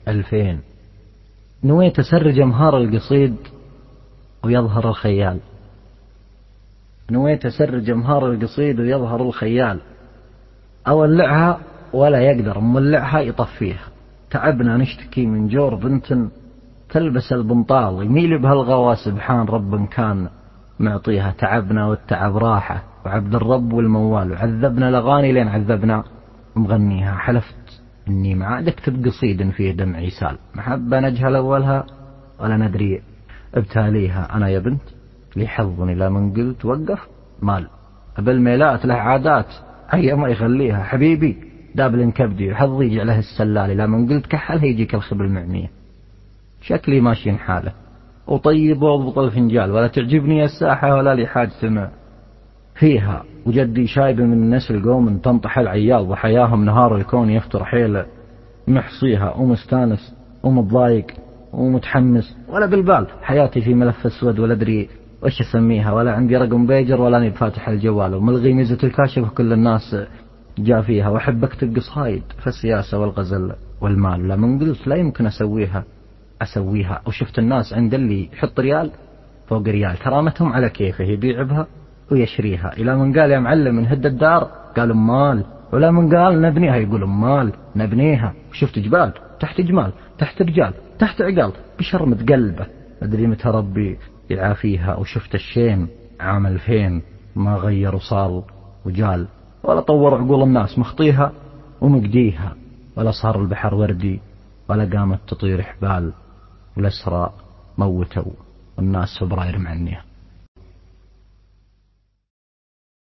2000. نويت أسرج أمهار القصيد ويظهر الخيال. نويت أسرج أمهار القصيد ويظهر الخيال. أولعها ولا يقدر مولعها يطفيها. تعبنا نشتكي من جور بنت تلبس البنطال يميل بها الغوا. سبحان رب كان معطيها. تعبنا والتعب راحة وعبد الرب والموال. وعذبنا الأغاني لين عذبنا مغنيها. حلفت إني ما عاد أكتب قصيد فيه دمع يسال. محبة نجهل أولها ولا ندري ابتاليها. أنا يا بنت لي حظ إلى من قلت وقف مال. بالميلات له عادات هيا ما يخليها. حبيبي دابل كبدي وحظي يجعله السلال. إلى من قلت كحل هيجيك الخبل المعمية. شكلي ماشي حاله وطيب واضبط الفنجال. ولا تعجبني الساحة ولا لي حاجة فيها. وجدي شايب من نسل قوم تنطح العيال. وحياهم نهار الكون يفتر حيل محصيها. ومستانس ومتضايق ومتحمس ولا بالبال. حياتي في ملف اسود ولا ادري وش اسميها. ولا عندي رقم بيجر ولا اني بفاتح الجوال. وملغي ميزة الكاشف وكل الناس جا فيها. واحب اكتب قصايد في السياسة والغزل والمال. لا من قلت لا يمكن اسويها. وشفت الناس عند اللي يحط ريال فوق ريال كرامتهم على كيفه يبيع بها ويشريها. إلى من قال يا معلم نهد الدار قال أمال. ولا من قال نبنيها يقول أمال نبنيها. وشفت جبال تحت جمال تحت رجال تحت عقال بشرمة قلبه أدري متى ربي يعافيها. وشفت الشين عام 2000 ما غير وصال وجال. ولا طور عقول الناس مخطيها ومقديها. ولا صار البحر وردي ولا قامت تطير حبال. والأسرى موتوا والناس فبراير معنيها.